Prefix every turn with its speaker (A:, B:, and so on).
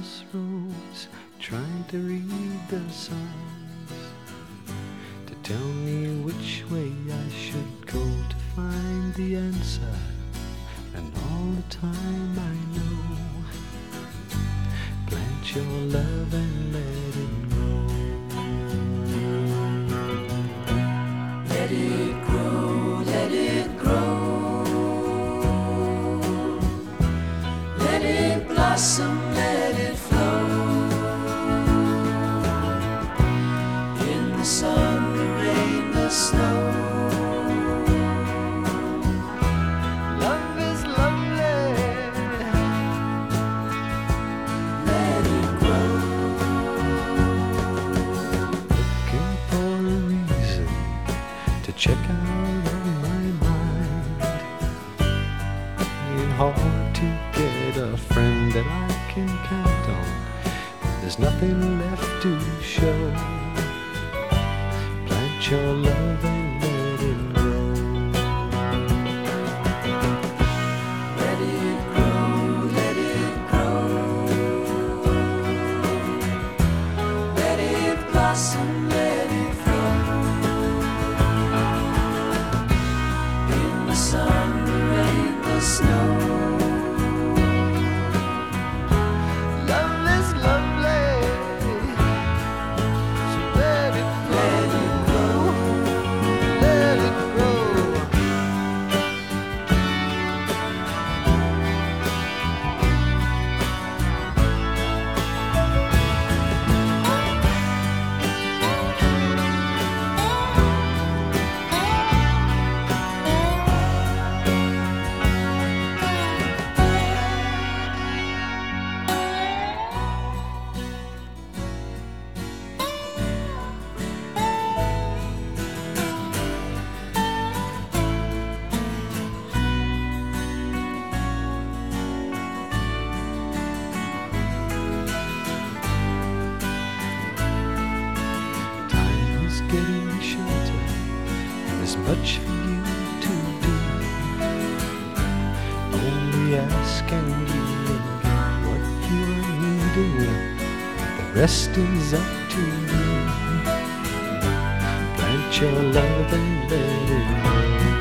A: crossroads, trying to read the signs to tell me which way I should go to find the answer. And all the time I know, plant your love and let it grow.
B: Let it grow, let it grow. Let it blossom, let it flow. In the sun, the rain, the snow.
A: Love is lovely.
B: Let it grow.
A: Looking for a reason to check out of my mind. Ain't hard to get a friend that I can count on. There's nothing left to show. Plant your love and let it grow.
B: Let it grow, let it grow. Let it blossom, let it flow. In the sun, the rain, the snow.
A: Love is lovely, so let it grow, let it grow. Time is getting shorter, there's much for you to do. Only ask and you will get what you are needing. The rest is up to you. Plant your love and let it grow.